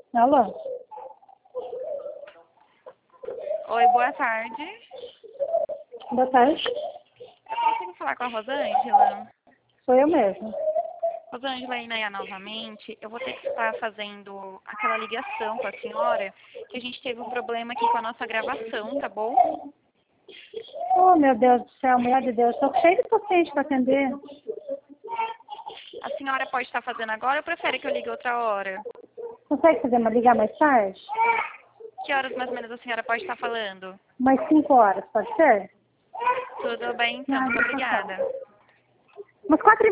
Alô? Oi, boa tarde. Boa tarde. Eu consigo falar com a Rosângela? Sou eu mesma. Rosângela e Nayá novamente, eu vou ter que estar fazendo aquela ligação com a senhora, que a gente teve um problema aqui com a nossa gravação, tá bom? Oh, meu Deus do céu, mulher de Deus. Estou cheio de paciente para atender. A senhora pode estar fazendo agora ou prefere que eu ligue outra hora? Consegue ligar mais tarde? Que horas mais ou menos a senhora pode estar falando? Mais 5 horas, pode ser? Tudo bem, então. Não, Muito não, tá. obrigada. Umas 4